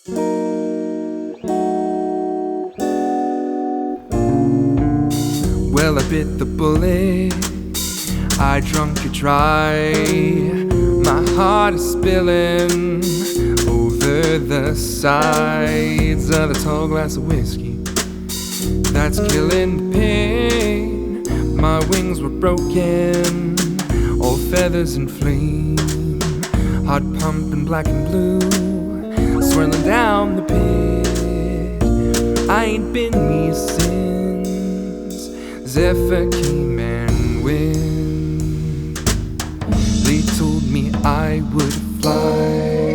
Well, I bit the bullet, I drunk it dry. My heart is spilling over the sides of the tall glass of whiskey that's killing the pain. My wings were broken, all feathers and flame, heart pumping black and blue, swirling down the pit. I ain't been me since Zephyr came and went. They told me I would fly.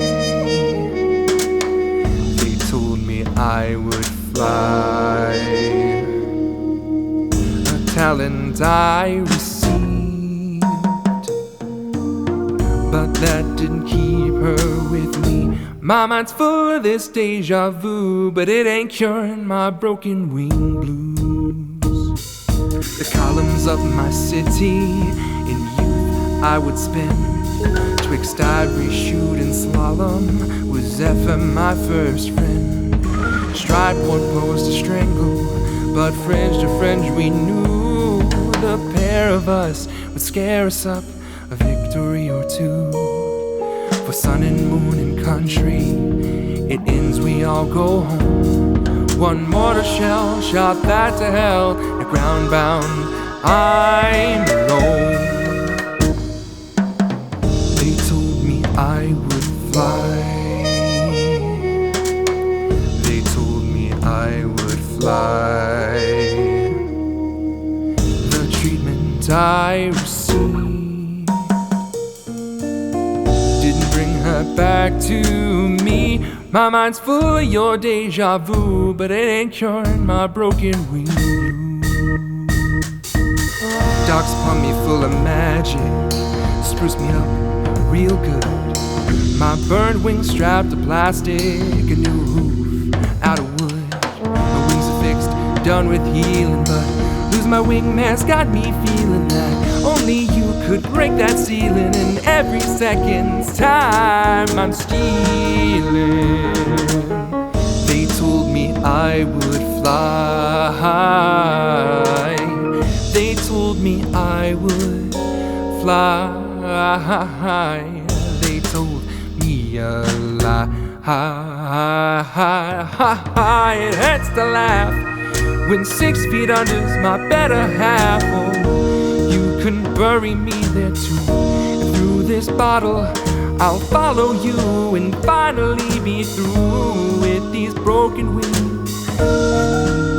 They told me I would fly. A talent I received, but that didn't keep her with me. My mind's full of this deja vu, but it ain't curing my broken wing blues. The columns of my city in youth I would spend twixt ivory shoot and slalom with Zephyr, my first friend. Stride what posed to strangle, but fringe to fringe we knew the pair of us would scare us up a victory or two. For sun and moon and country, it ends, we all go home. One mortar shell shot that to hell, the ground bound, I'm alone. They told me I would fly. They told me I would fly. The treatment I received didn't bring her back to me. My mind's full of your deja vu, but it ain't curing my broken wing blues. Docks upon me full of magic, spruce me up real good. My burned wings strapped to plastic, a new roof out of wood. My wings are fixed, done with healing, but lose my wing mask got me feeling that only you could break that ceiling. And every second's time I'm stealing. They told me I would fly. They told me I would fly. They told me a lie. It hurts to laugh when 6 feet under's my better half. Oh, you can bury me there too. And through this bottle I'll follow you and finally be through with these broken wings.